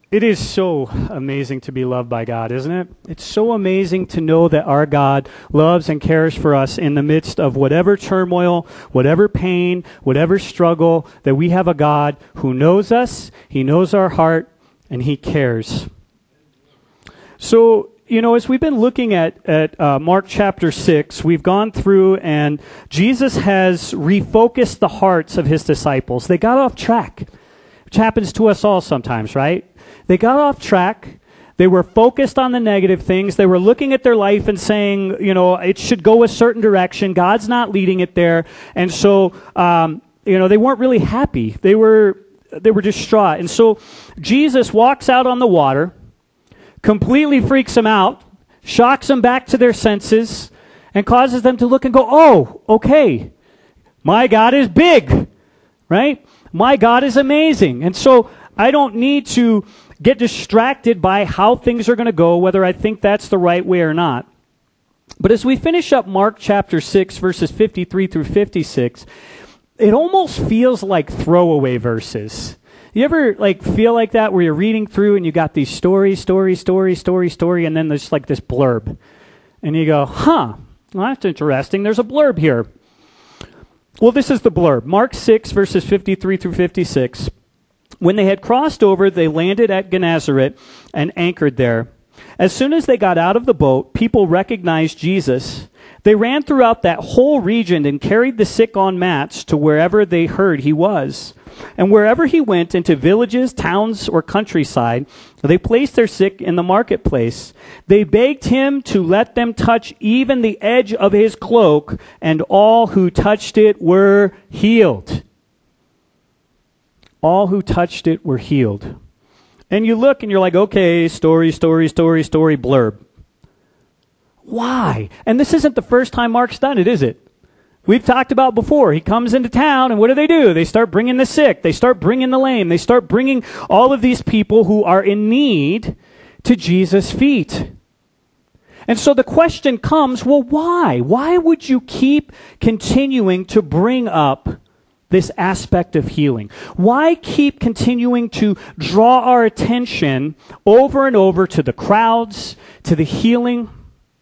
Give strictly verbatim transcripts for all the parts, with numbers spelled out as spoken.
It is so amazing to be loved by God, isn't it? It's so amazing to know that our God loves and cares for us in the midst of whatever turmoil, whatever pain, whatever struggle, that we have a God who knows us, He knows our heart, and He cares. So, you know, as we've been looking at, at uh, Mark chapter six, we've gone through and Jesus has refocused the hearts of His disciples. They got off track, which happens to us all sometimes, right? They got off track. They were focused on the negative things. They were looking at their life and saying, you know, it should go a certain direction. God's not leading it there. And so, um, you know, they weren't really happy. They were, they were distraught. And so Jesus walks out on the water, completely freaks them out, shocks them back to their senses, and causes them to look and go, oh, okay, my God is big, right? My God is amazing. And so I don't need to get distracted by how things are going to go, whether I think that's the right way or not. But as we finish up Mark chapter six, verses fifty-three through fifty-six, it almost feels like throwaway verses. You ever like feel like that where you're reading through and you got these story, story, story, story, story, and then there's like this blurb. And you go, huh, well, that's interesting. There's a blurb here. Well, this is the blurb. Mark six, verses fifty-three through fifty-six. When they had crossed over, they landed at Gennesaret and anchored there. As soon as they got out of the boat, people recognized Jesus. They ran throughout that whole region and carried the sick on mats to wherever they heard he was. And wherever he went, into villages, towns, or countryside, they placed their sick in the marketplace. They begged him to let them touch even the edge of his cloak, and all who touched it were healed. All who touched it were healed. And you look and you're like, okay, story, story, story, story, blurb. Why? And this isn't the first time Mark's done it, is it? We've talked about before. He comes into town, and what do they do? They start bringing the sick. They start bringing the lame. They start bringing all of these people who are in need to Jesus' feet. And so the question comes, well, why? Why would you keep continuing to bring up this aspect of healing? Why keep continuing to draw our attention over and over to the crowds, to the healing?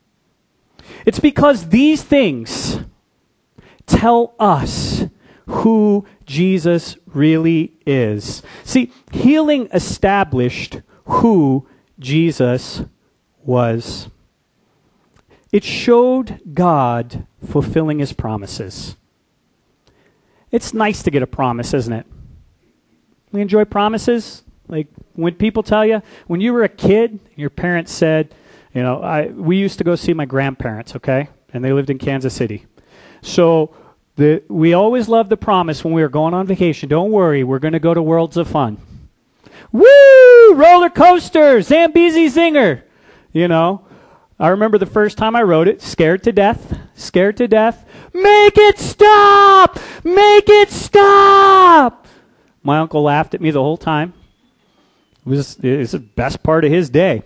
It's because these things tell us who Jesus really is. See, healing established who Jesus was. It showed God fulfilling his promises. It's nice to get a promise, isn't it? We enjoy promises. Like when people tell you, when you were a kid, your parents said, you know, I we used to go see my grandparents, okay? And they lived in Kansas City. So the, we always loved the promise when we were going on vacation. Don't worry, we're going to go to Worlds of Fun. Woo! Roller coaster, Zambezi Zinger. You know, I remember the first time I rode it, scared to death, scared to death. Make it stop! Make it stop! My uncle laughed at me the whole time. It was, it was the best part of his day.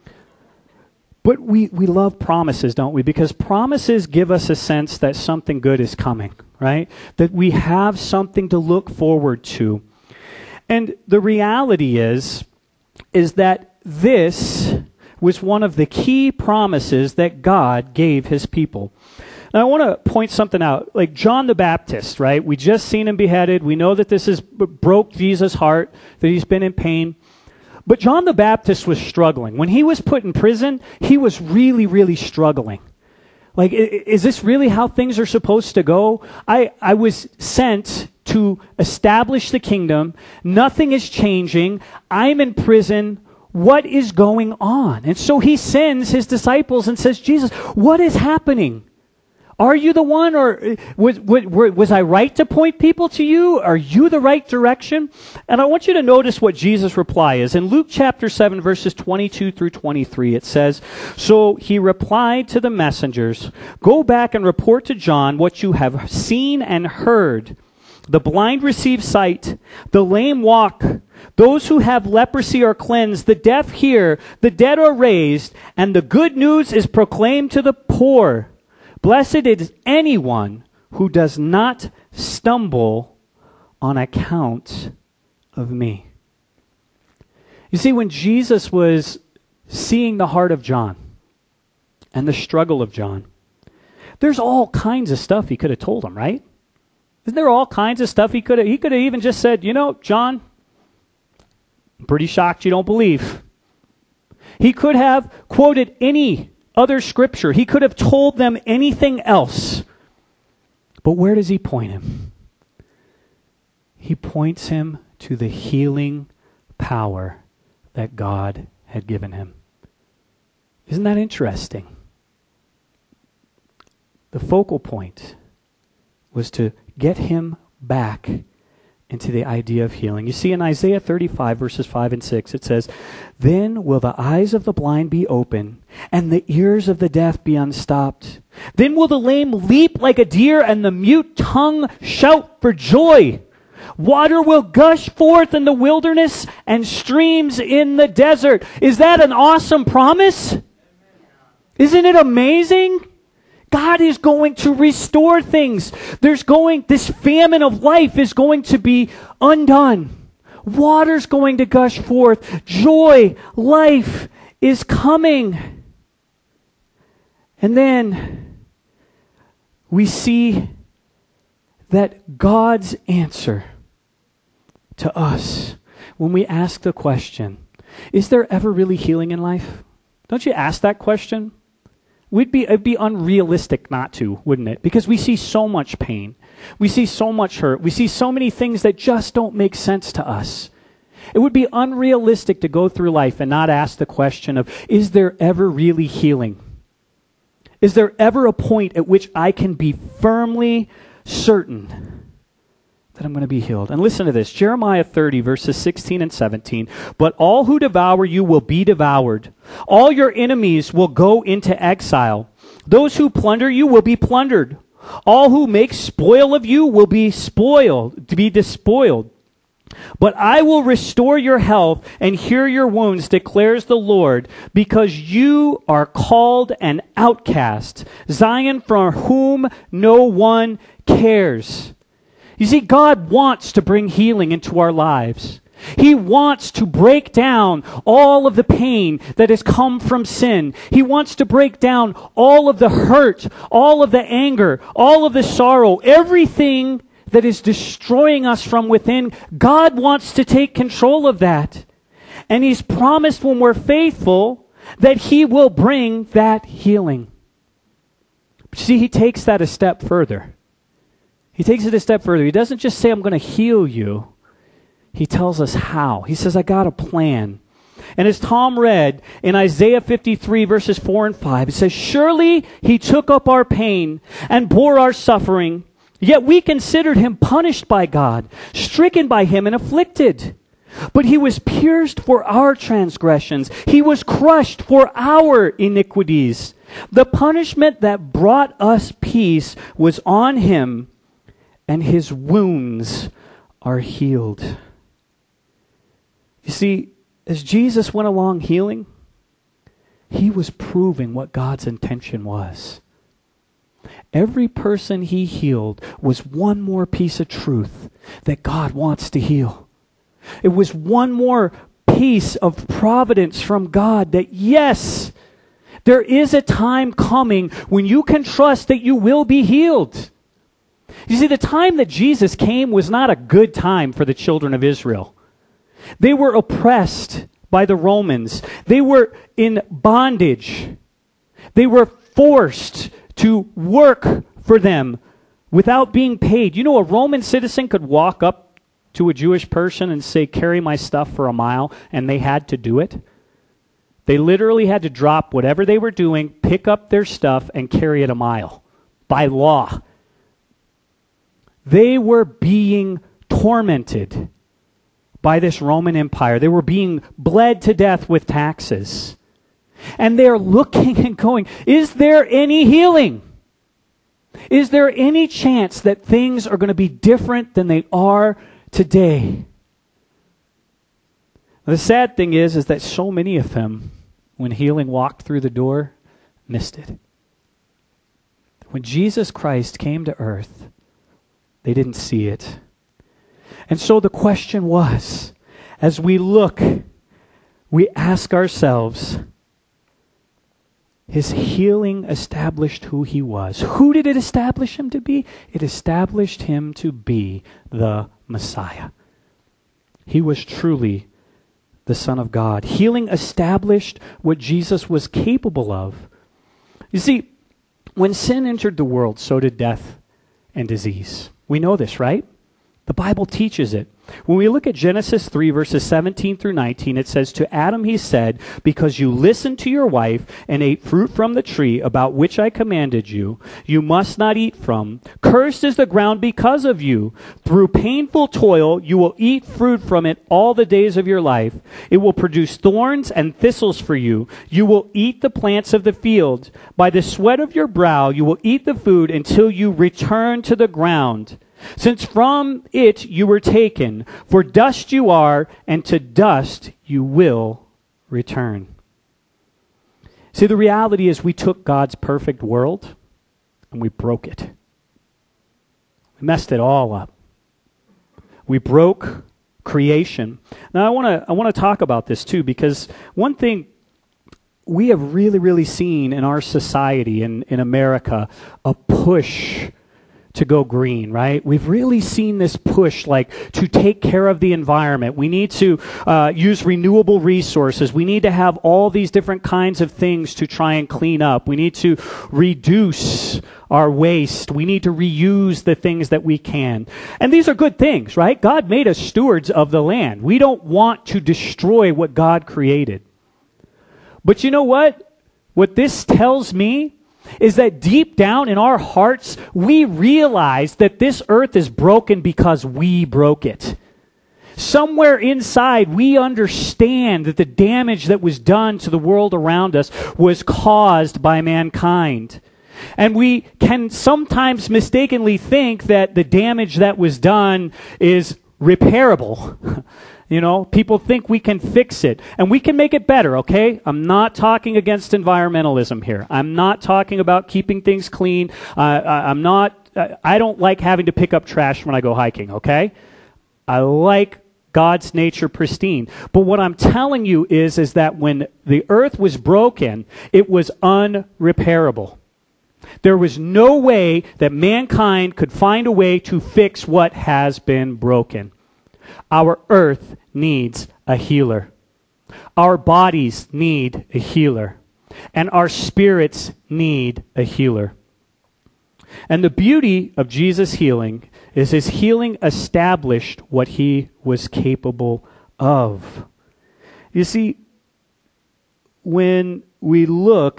But we, we love promises, don't we? Because promises give us a sense that something good is coming, right? That we have something to look forward to. And the reality is, is that this was one of the key promises that God gave his people. Now, I want to point something out. Like John the Baptist, right? We just seen him beheaded. We know that this has broke Jesus' heart, that he's been in pain. But John the Baptist was struggling. When he was put in prison, he was really, really struggling. Like, is this really how things are supposed to go? I, I was sent to establish the kingdom. Nothing is changing. I'm in prison. What is going on? And so he sends his disciples and says, Jesus, what is happening? Are you the one, or was, was, was I right to point people to you? Are you the right direction? And I want you to notice what Jesus' reply is. In Luke chapter seven, verses twenty-two through twenty-three, it says, So he replied to the messengers, Go back and report to John what you have seen and heard. The blind receive sight, the lame walk, those who have leprosy are cleansed, the deaf hear, the dead are raised, and the good news is proclaimed to the poor. Blessed is anyone who does not stumble on account of me. You see, when Jesus was seeing the heart of John and the struggle of John, there's all kinds of stuff he could have told him, right? Isn't there all kinds of stuff he could have, he could have even just said, you know, John, I'm pretty shocked you don't believe. He could have quoted any other scripture. He could have told them anything else. But where does he point him? He points him to the healing power that God had given him. Isn't that interesting? The focal point was to get him back into the idea of healing. You see, in Isaiah thirty-five, verses five and six, it says, "Then will the eyes of the blind be open, and the ears of the deaf be unstopped. Then will the lame leap like a deer, and the mute tongue shout for joy. Water will gush forth in the wilderness, and streams in the desert." Is that an awesome promise? Isn't it amazing? God is going to restore things. There's going, this famine of life is going to be undone. Water's going to gush forth. Joy, life is coming. And then we see that God's answer to us when we ask the question, is there ever really healing in life? Don't you ask that question? We'd be, it'd be unrealistic not to, wouldn't it? Because we see so much pain. We see so much hurt. We see so many things that just don't make sense to us. It would be unrealistic to go through life and not ask the question of, is there ever really healing? Is there ever a point at which I can be firmly certain that I'm going to be healed? And listen to this, Jeremiah thirty, verses sixteen and seventeen. "But all who devour you will be devoured. All your enemies will go into exile. Those who plunder you will be plundered. All who make spoil of you will be spoiled, to be despoiled. But I will restore your health and heal your wounds, declares the Lord, because you are called an outcast, Zion, for whom no one cares." You see, God wants to bring healing into our lives. He wants to break down all of the pain that has come from sin. He wants to break down all of the hurt, all of the anger, all of the sorrow, everything that is destroying us from within. God wants to take control of that. And He's promised when we're faithful that He will bring that healing. But see, He takes that a step further. He takes it a step further. He doesn't just say, I'm going to heal you. He tells us how. He says, I got a plan. And as Tom read in Isaiah fifty-three, verses four and five, it says, "Surely He took up our pain and bore our suffering, yet we considered Him punished by God, stricken by Him and afflicted. But He was pierced for our transgressions. He was crushed for our iniquities. The punishment that brought us peace was on Him, and His wounds are healed." You see, as Jesus went along healing, He was proving what God's intention was. Every person He healed was one more piece of truth that God wants to heal. It was one more piece of providence from God that, yes, there is a time coming when you can trust that you will be healed. You see, the time that Jesus came was not a good time for the children of Israel. They were oppressed by the Romans. They were in bondage. They were forced to work for them without being paid. You know, a Roman citizen could walk up to a Jewish person and say, "Carry my stuff for a mile," and they had to do it. They literally had to drop whatever they were doing, pick up their stuff, and carry it a mile by law. They were being tormented by this Roman Empire. They were being bled to death with taxes. And they're looking and going, is there any healing? Is there any chance that things are going to be different than they are today? The sad thing is, is that so many of them, when healing walked through the door, missed it. When Jesus Christ came to earth, they didn't see it. And so the question was, as we look we ask ourselves, his healing established who he was. Who did it establish him to be? It established him to be the Messiah. He was truly the Son of God. Healing established what Jesus was capable of. You see, when sin entered the world, so did death and disease. We know this, right? The Bible teaches it. When we look at Genesis three, verses seventeen through nineteen, it says, "To Adam he said, because you listened to your wife and ate fruit from the tree about which I commanded you, you must not eat from. Cursed is the ground because of you. Through painful toil you will eat fruit from it all the days of your life. It will produce thorns and thistles for you. You will eat the plants of the field. By the sweat of your brow you will eat the food until you return to the ground. Since from it you were taken, for dust you are, and to dust you will return." See, the reality is we took God's perfect world and we broke it. We messed it all up. We broke creation. Now I want to I want to talk about this too, because one thing we have really, really seen in our society, in, in America, a push to go green, right? We've really seen this push, like, to take care of the environment. We need to uh, use renewable resources. We need to have all these different kinds of things to try and clean up. We need to reduce our waste. We need to reuse the things that we can. And these are good things, right? God made us stewards of the land. We don't want to destroy what God created. But you know what? What this tells me is that deep down in our hearts, we realize that this earth is broken because we broke it. Somewhere inside, we understand that the damage that was done to the world around us was caused by mankind. And we can sometimes mistakenly think that the damage that was done is repairable. You know, people think we can fix it, and we can make it better, okay? I'm not talking against environmentalism here. I'm not talking about keeping things clean. Uh, I, I'm not, I don't like having to pick up trash when I go hiking, okay? I like God's nature pristine. But what I'm telling you is, is that when the earth was broken, it was unrepairable. There was no way that mankind could find a way to fix what has been broken. Our earth needs a healer. Our bodies need a healer. And our spirits need a healer. And the beauty of Jesus' healing is his healing established what he was capable of. You see, when we look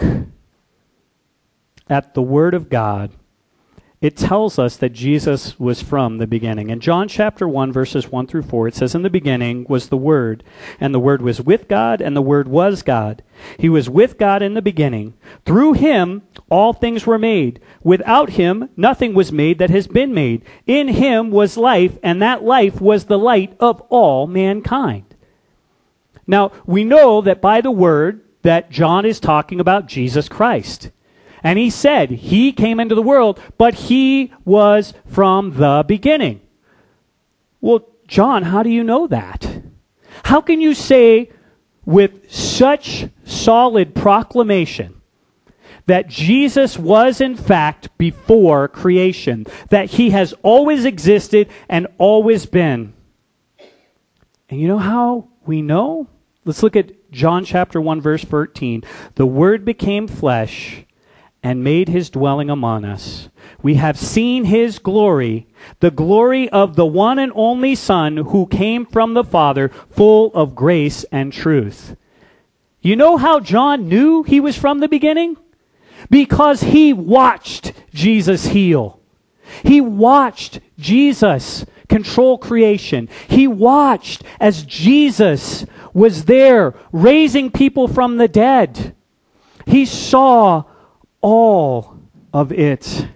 at the Word of God, it tells us that Jesus was from the beginning. In John chapter one, verses one through four, it says, "In the beginning was the Word, and the Word was with God, and the Word was God. He was with God in the beginning. Through him all things were made. Without him nothing was made that has been made. In him was life, and that life was the light of all mankind." Now, we know that by the Word that John is talking about Jesus Christ. And he said, he came into the world, but he was from the beginning. Well, John, how do you know that? How can you say with such solid proclamation that Jesus was in fact before creation, that he has always existed and always been? And you know how we know? Let's look at John chapter one, verse thirteen. "The Word became flesh and made his dwelling among us. We have seen his glory, the glory of the one and only Son who came from the Father, full of grace and truth." You know how John knew he was from the beginning? Because he watched Jesus heal. He watched Jesus control creation. He watched as Jesus was there raising people from the dead. He saw all of it.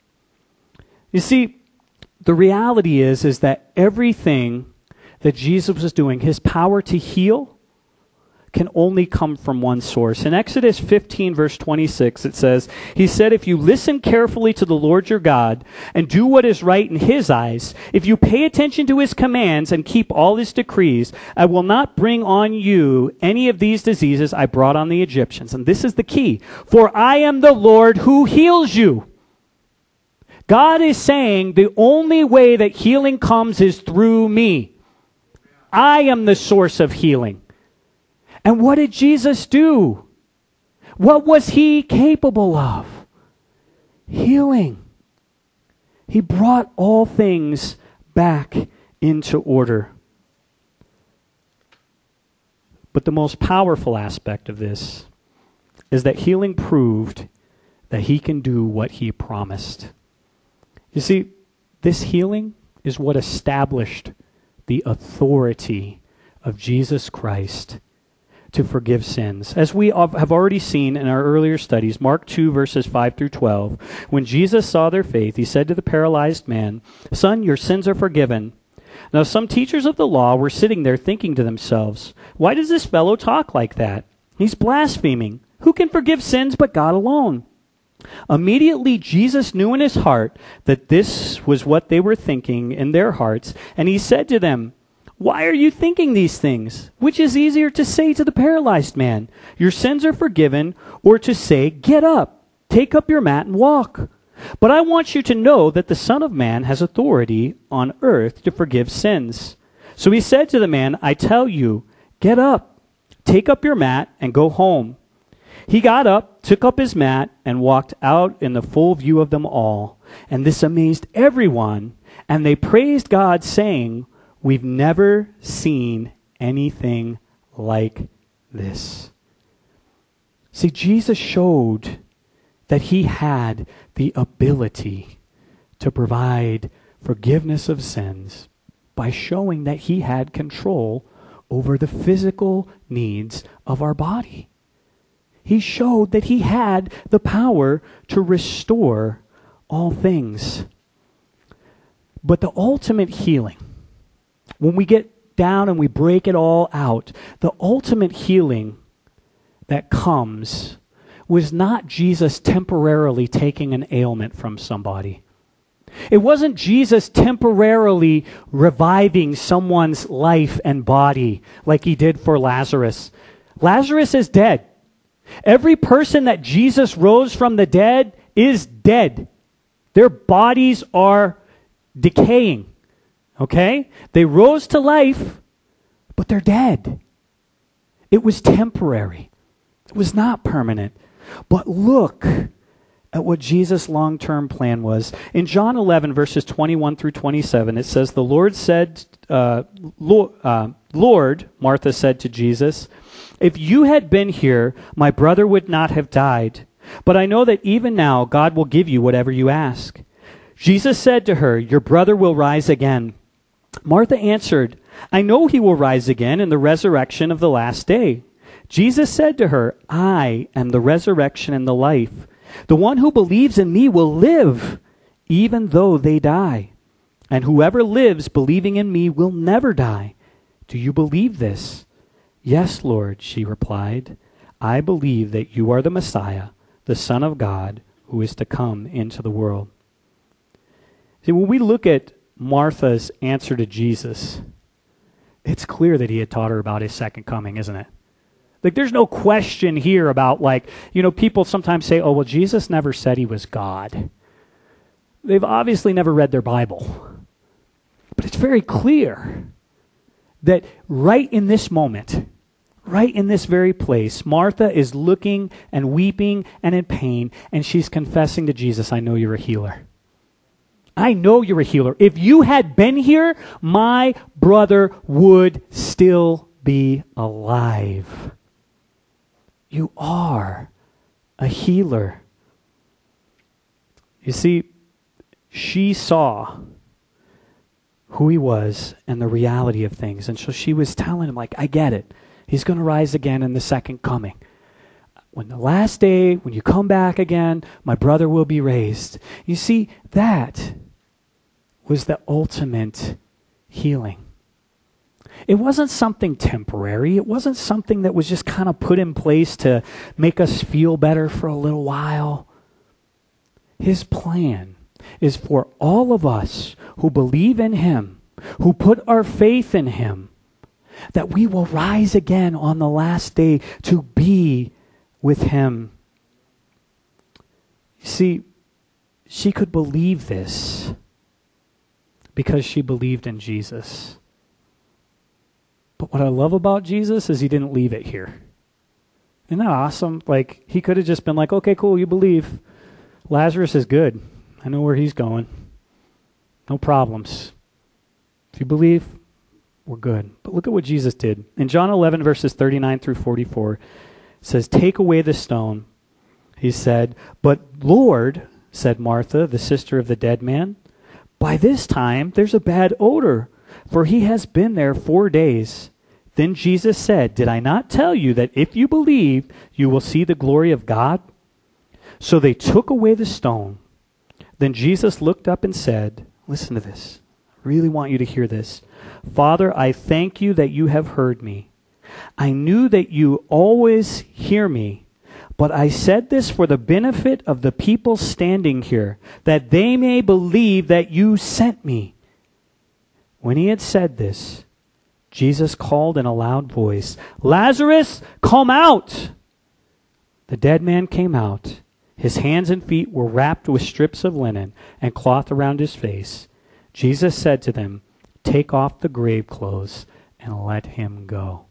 You see, the reality is, is that everything that Jesus was doing, his power to heal, can only come from one source. In Exodus fifteen, verse twenty-six, it says, he said, if you listen carefully to the Lord your God and do what is right in his eyes, if you pay attention to his commands and keep all his decrees, I will not bring on you any of these diseases I brought on the Egyptians. And this is the key. For I am the Lord who heals you. God is saying the only way that healing comes is through me. I am the source of healing. And what did Jesus do? What was he capable of? Healing. He brought all things back into order. But the most powerful aspect of this is that healing proved that he can do what he promised. You see, this healing is what established the authority of Jesus Christ to forgive sins. As we have already seen in our earlier studies, Mark two, verses five through twelve, when Jesus saw their faith, he said to the paralyzed man, son, your sins are forgiven. Now some teachers of the law were sitting there thinking to themselves, why does this fellow talk like that? He's blaspheming. Who can forgive sins but God alone? Immediately Jesus knew in his heart that this was what they were thinking in their hearts, and he said to them, why are you thinking these things? Which is easier to say to the paralyzed man, your sins are forgiven, or to say, get up, take up your mat and walk? But I want you to know that the Son of Man has authority on earth to forgive sins. So he said to the man, I tell you, get up, take up your mat and go home. He got up, took up his mat, and walked out in the full view of them all. And this amazed everyone, and they praised God, saying, we've never seen anything like this. See, Jesus showed that he had the ability to provide forgiveness of sins by showing that he had control over the physical needs of our body. He showed that he had the power to restore all things. But the ultimate healing, when we get down and we break it all out, the ultimate healing that comes was not Jesus temporarily taking an ailment from somebody. It wasn't Jesus temporarily reviving someone's life and body like he did for Lazarus. Lazarus is dead. Every person that Jesus rose from the dead is dead. Their bodies are decaying. Okay? They rose to life, but they're dead. It was temporary. It was not permanent. But look at what Jesus' long-term plan was. In John eleven, verses twenty-one through twenty-seven, it says, the Lord said, uh, Lord, uh, Lord, Martha said to Jesus, if you had been here, my brother would not have died. But I know that even now God will give you whatever you ask. Jesus said to her, your brother will rise again. Martha answered, I know he will rise again in the resurrection of the last day. Jesus said to her, I am the resurrection and the life. The one who believes in me will live, even though they die. And whoever lives believing in me will never die. Do you believe this? Yes, Lord, she replied. I believe that you are the Messiah, the Son of God, who is to come into the world. See, when we look at Martha's answer to Jesus, it's clear that he had taught her about his second coming, isn't it? Like, there's no question here about, like, you know, people sometimes say, oh, well, Jesus never said he was God. They've obviously never read their Bible. But it's very clear that right in this moment, right in this very place, Martha is looking and weeping and in pain, and she's confessing to Jesus, I know you're a healer. I know you're a healer. If you had been here, my brother would still be alive. You are a healer. You see, she saw who he was and the reality of things. And so she was telling him, like, I get it. He's going to rise again in the second coming. When the last day, when you come back again, my brother will be raised. You see, that was the ultimate healing. It wasn't something temporary. It wasn't something that was just kind of put in place to make us feel better for a little while. His plan is for all of us who believe in him, who put our faith in him, that we will rise again on the last day to be with him. You see, she could believe this because she believed in Jesus. But what I love about Jesus is he didn't leave it here. Isn't that awesome? Like, he could have just been like, okay, cool, you believe. Lazarus is good. I know where he's going. No problems. If you believe, we're good. But look at what Jesus did. In John eleven, verses thirty-nine through forty-four, it says, take away the stone. He said, but Lord, said Martha, the sister of the dead man, by this time there's a bad odor, for he has been there four days. Then Jesus said, did I not tell you that if you believe, you will see the glory of God? So they took away the stone. Then Jesus looked up and said, listen to this. I really want you to hear this. Father, I thank you that you have heard me. I knew that you always hear me, but I said this for the benefit of the people standing here, that they may believe that you sent me. When he had said this, Jesus called in a loud voice, Lazarus, come out! The dead man came out. His hands and feet were wrapped with strips of linen and cloth around his face. Jesus said to them, take off the grave clothes and let him go.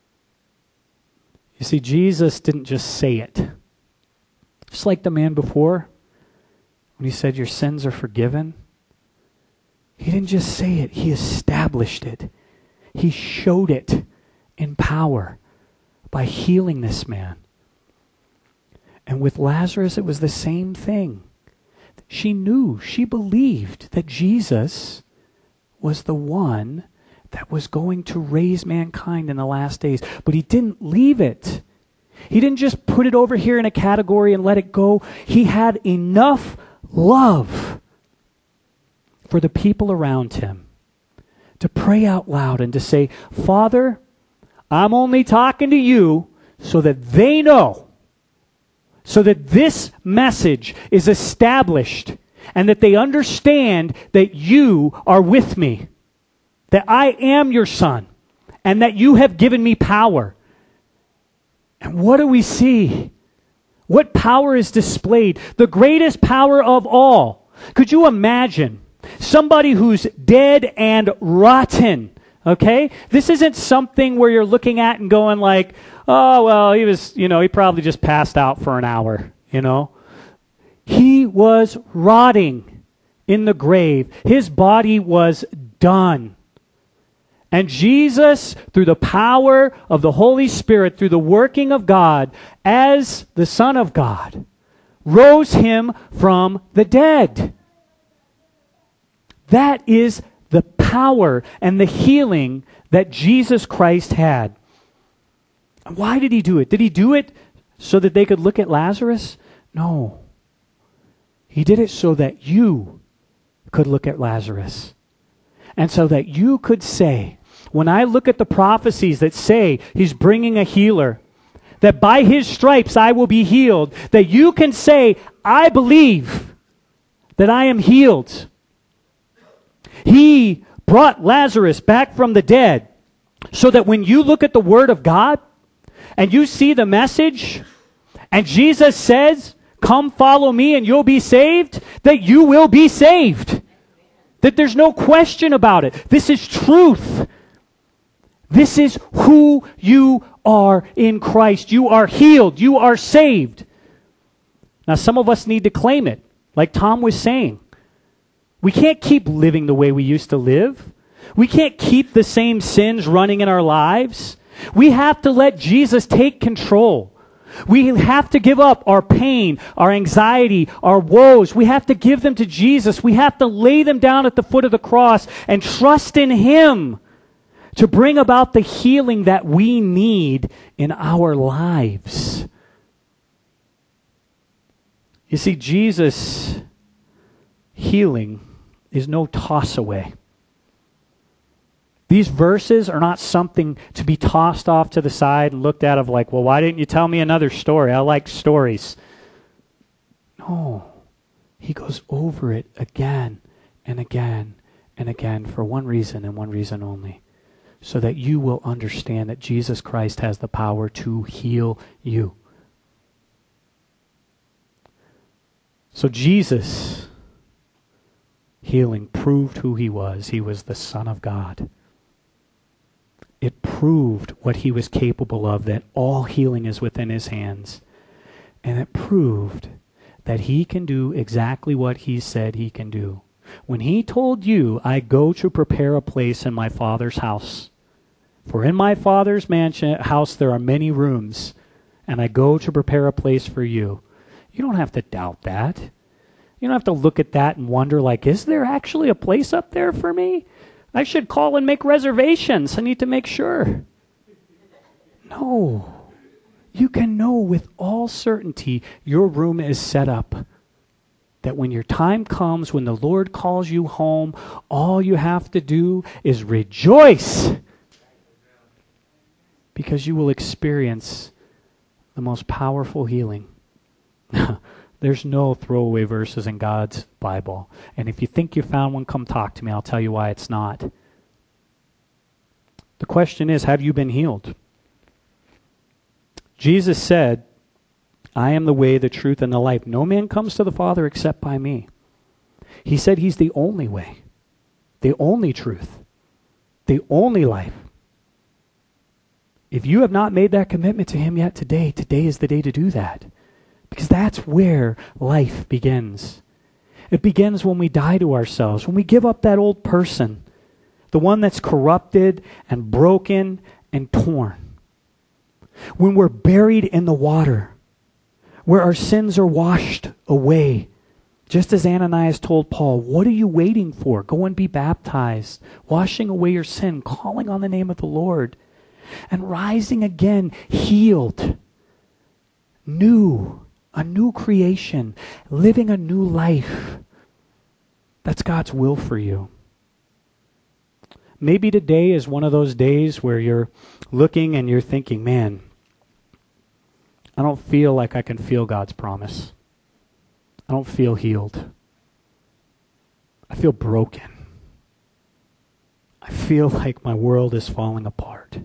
You see, Jesus didn't just say it. Just like the man before, when he said, your sins are forgiven. He didn't just say it, he established it. He showed it in power by healing this man. And with Lazarus, it was the same thing. She knew, she believed that Jesus was the one that was going to raise mankind in the last days. But he didn't leave it. He didn't just put it over here in a category and let it go. He had enough love for the people around him to pray out loud and to say, Father, I'm only talking to you so that they know, so that this message is established and that they understand that you are with me, that I am your son, and that you have given me power. And what do we see? What power is displayed? The greatest power of all. Could you imagine somebody who's dead and rotten? Okay? This isn't something where you're looking at and going like, oh, well, he was, you know, he probably just passed out for an hour, you know. He was rotting in the grave. His body was done. And Jesus, through the power of the Holy Spirit, through the working of God, as the Son of God, rose him from the dead. That is the power and the healing that Jesus Christ had. Why did he do it? Did he do it so that they could look at Lazarus? No. He did it so that you could look at Lazarus. And so that you could say, when I look at the prophecies that say he's bringing a healer, that by his stripes I will be healed, that you can say, I believe that I am healed. He brought Lazarus back from the dead so that when you look at the Word of God and you see the message and Jesus says, come follow me and you'll be saved, that you will be saved. That there's no question about it. This is truth. This is who you are in Christ. You are healed. You are saved. Now, some of us need to claim it, like Tom was saying. We can't keep living the way we used to live. We can't keep the same sins running in our lives. We have to let Jesus take control. We have to give up our pain, our anxiety, our woes. We have to give them to Jesus. We have to lay them down at the foot of the cross and trust in Him to bring about the healing that we need in our lives. You see, Jesus' healing is no toss away. These verses are not something to be tossed off to the side and looked at of like, well, why didn't you tell me another story? I like stories. No. He goes over it again and again and again for one reason and one reason only. So that you will understand that Jesus Christ has the power to heal you. So Jesus, healing, proved who he was. He was the Son of God. It proved what he was capable of, that all healing is within his hands. And it proved that he can do exactly what he said he can do. When he told you, I go to prepare a place in my Father's house. For in my Father's mansion house there are many rooms, and I go to prepare a place for you. You don't have to doubt that. You don't have to look at that and wonder, like, is there actually a place up there for me? I should call and make reservations. I need to make sure. No. You can know with all certainty your room is set up. That when your time comes, when the Lord calls you home, all you have to do is rejoice. Because you will experience the most powerful healing. There's no throwaway verses in God's Bible. And if you think you found one, come talk to me. I'll tell you why it's not. The question is, have you been healed? Jesus said, I am the way, the truth, and the life. No man comes to the Father except by me. He said he's the only way, the only truth, the only life. If you have not made that commitment to him yet today, today is the day to do that. Because that's where life begins. It begins when we die to ourselves, when we give up that old person, the one that's corrupted and broken and torn. When we're buried in the water, where our sins are washed away. Just as Ananias told Paul, what are you waiting for? Go and be baptized, washing away your sin, calling on the name of the Lord, and rising again, healed, new, a new creation, living a new life. That's God's will for you. Maybe today is one of those days where you're looking and you're thinking, man, I don't feel like I can feel God's promise. I don't feel healed. I feel broken. I feel like my world is falling apart.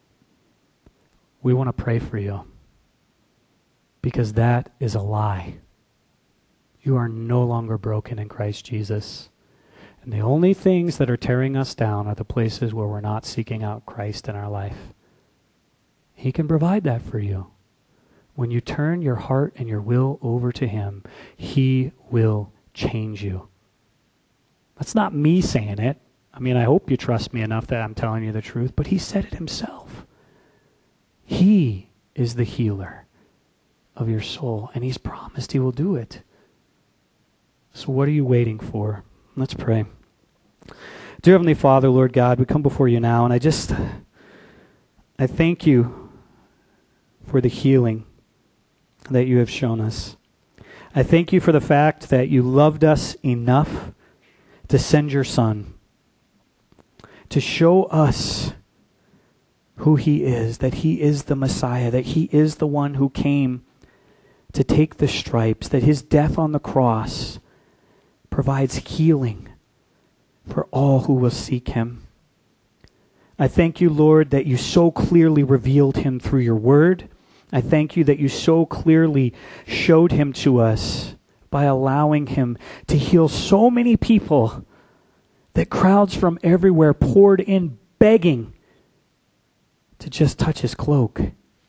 We want to pray for you. Because that is a lie. You are no longer broken in Christ Jesus. And the only things that are tearing us down are the places where we're not seeking out Christ in our life. He can provide that for you. When you turn your heart and your will over to him, he will change you. That's not me saying it. I mean, I hope you trust me enough that I'm telling you the truth, but he said it himself. He is the healer of your soul, and he's promised he will do it. So what are you waiting for? Let's pray. Dear Heavenly Father, Lord God, we come before you now, and I just, I thank you for the healing that you have shown us. I thank you for the fact that you loved us enough to send your Son to show us who he is, that he is the Messiah, that he is the one who came to take the stripes, that his death on the cross provides healing for all who will seek him. I thank you, Lord, that you so clearly revealed him through your word. I thank you that you so clearly showed him to us by allowing him to heal so many people that crowds from everywhere poured in begging to just touch his cloak.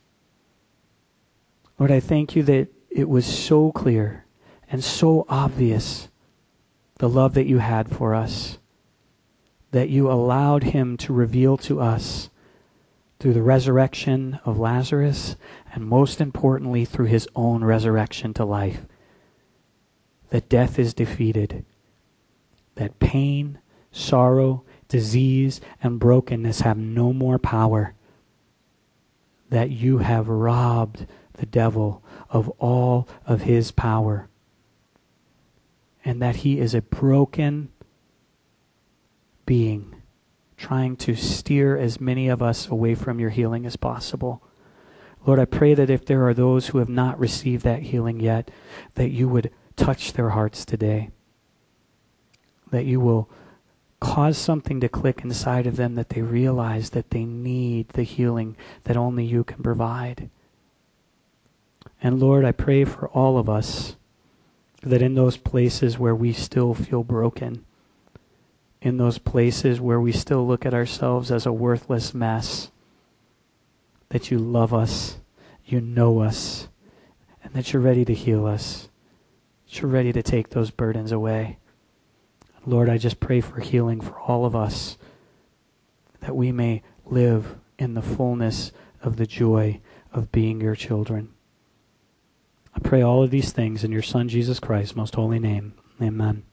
Lord, I thank you that it was so clear and so obvious, the love that you had for us, that you allowed him to reveal to us through the resurrection of Lazarus, and most importantly, through his own resurrection to life, that death is defeated, that pain, sorrow, disease, and brokenness have no more power, that you have robbed the devil of all of his power, and that he is a broken being trying to steer as many of us away from your healing as possible. Lord, I pray that if there are those who have not received that healing yet, that you would touch their hearts today. That you will cause something to click inside of them, that they realize that they need the healing that only you can provide. And Lord, I pray for all of us that in those places where we still feel broken, in those places where we still look at ourselves as a worthless mess, that you love us, you know us, and that you're ready to heal us, that you're ready to take those burdens away. Lord, I just pray for healing for all of us, that we may live in the fullness of the joy of being your children. I pray all of these things in your Son, Jesus Christ's most holy name. Amen.